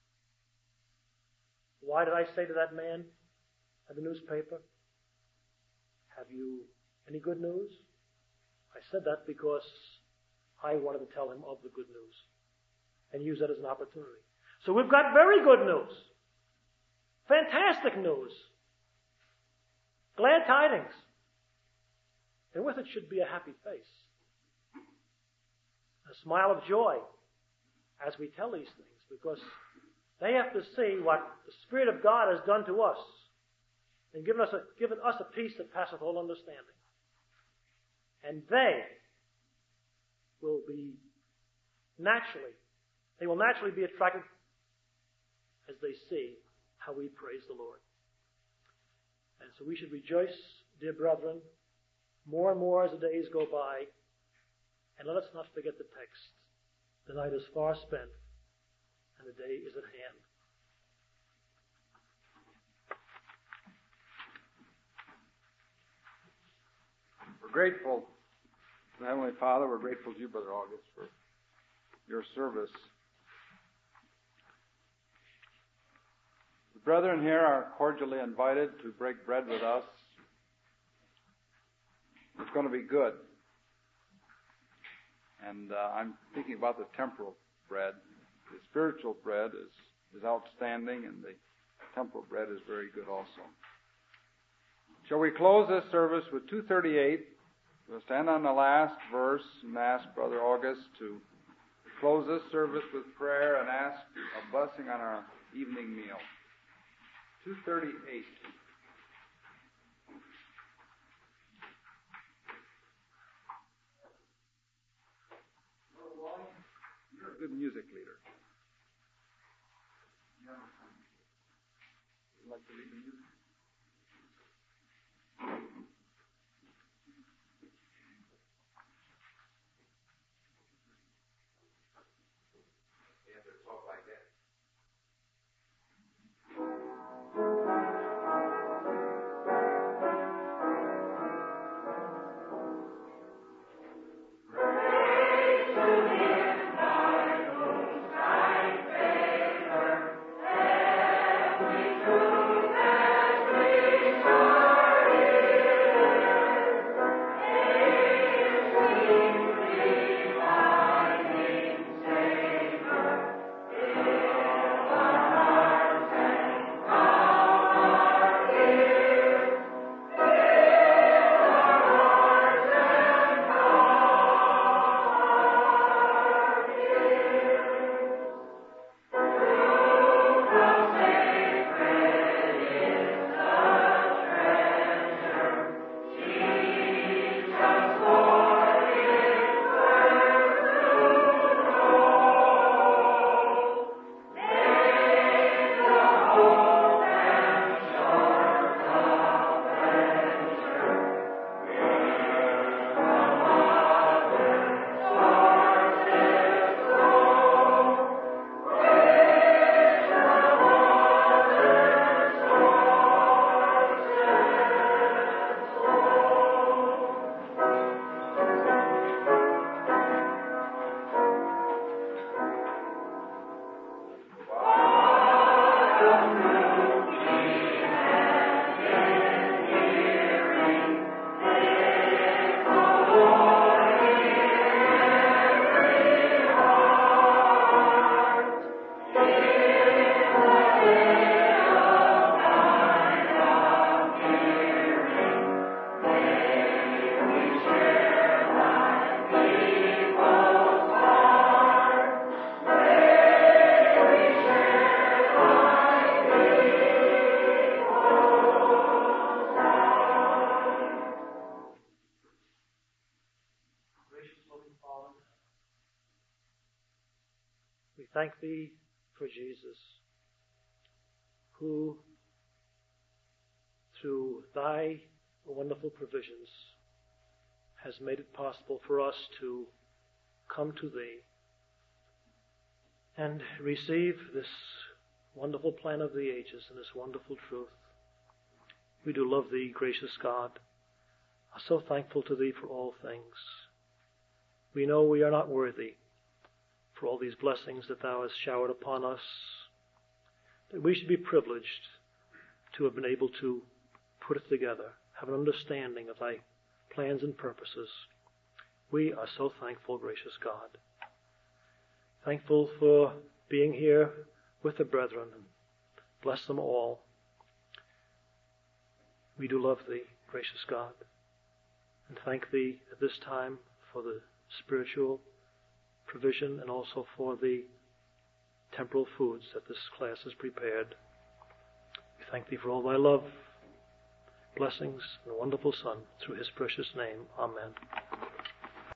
Why did I say to that man at the newspaper, have you any good news? I said that because I wanted to tell him of the good news and use that as an opportunity. So we've got very good news. Fantastic news. Glad tidings. And with it should be a happy face. A smile of joy as we tell these things, because they have to see what the Spirit of God has done to us and given us a, given us a peace that passeth all understanding. And they will be naturally, they will naturally be attracted as they see how we praise the Lord. And so we should rejoice, dear brethren, more and more as the days go by. And let us not forget the text. The night is far spent, and the day is at hand. We're grateful to the Heavenly Father. We're grateful to you, Brother August, for your service. The brethren here are cordially invited to break bread with us. It's going to be good. And uh, I'm thinking about the temporal bread. The spiritual bread is, is outstanding, and the temporal bread is very good also. Shall we close this service with two thirty-eight? We'll stand on the last verse and ask Brother August to close this service with prayer and ask a blessing on our evening meal. two thirty-eight. You're a good music leader. Yeah. Would you like to lead the music? You have to talk like that. Thank you. We thank Thee for Jesus, who, through Thy wonderful provisions, has made it possible for us to come to Thee and receive this wonderful plan of the ages and this wonderful truth. We do love Thee, gracious God. Are so thankful to Thee for all things. We know we are not worthy for all these blessings that Thou hast showered upon us, that we should be privileged to have been able to put it together, have an understanding of Thy plans and purposes. We are so thankful, gracious God. Thankful for being here with the brethren. Bless them all. We do love Thee, gracious God, and thank Thee at this time for the spiritual provision and also for the temporal foods that this class has prepared. We thank Thee for all Thy love, blessings, and a wonderful Son, through His precious name. Amen.